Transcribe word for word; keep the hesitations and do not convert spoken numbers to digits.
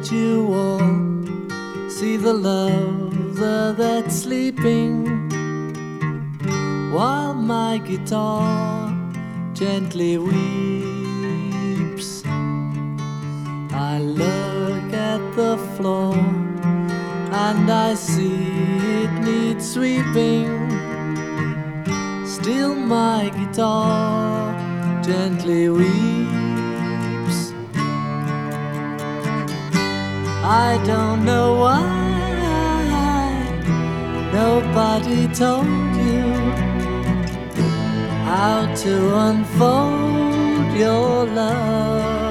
did you all see the lover that's sleeping while my guitar gently weeps? I look at the floor and I see it needs sweeping. Still my guitar gently weeps. I don't know why nobody told you how to unfold your love.